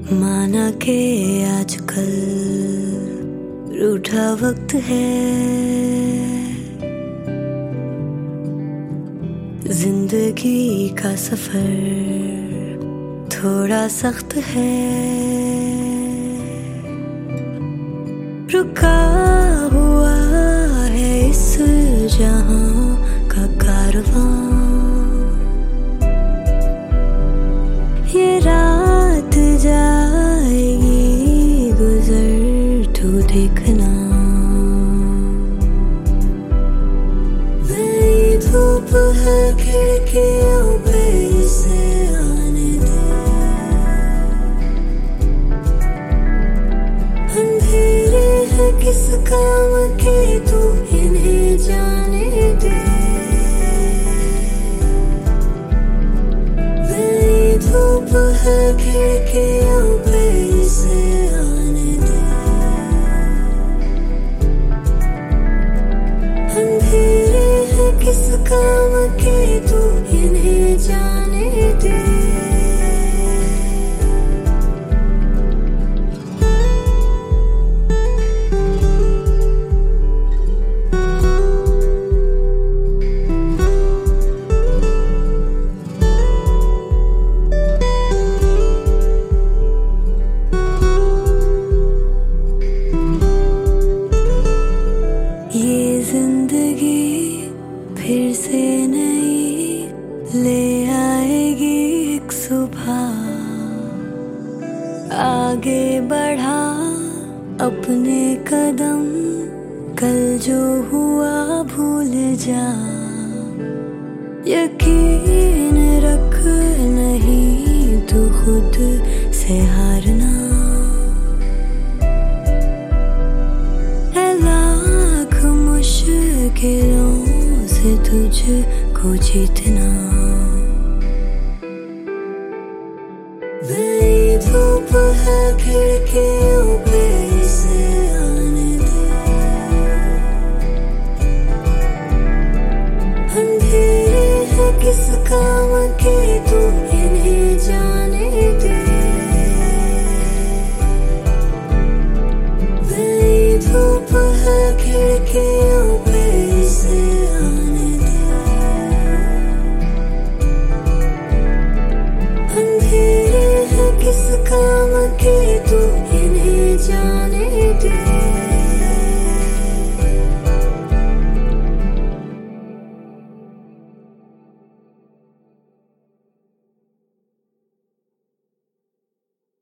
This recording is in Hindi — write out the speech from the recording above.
माना के आजकल रूठा वक्त है, जिंदगी का सफर थोड़ा सख्त है। रुका हुआ है इस जहां का कारवां, ये रात जाएगी गुजर तू देखना। नई धूप है खिड़कियों पे इसे आने दे, अंधेरे है किस काम के तू इन्हें जाने दे। धूप है खिड़कियों पे इसे आने दे, अंधेरे है किस काम के तू इन्हें जाने दे। ये जिंदगी फिर से नई ले आएगी एक सुबह, आगे बढ़ा अपने कदम, कल जो हुआ भूल जा। यकीन रख नहीं तू खुद से हारना, मुश्किलों से तुझको जीतना। नई धूप है खिड़कियों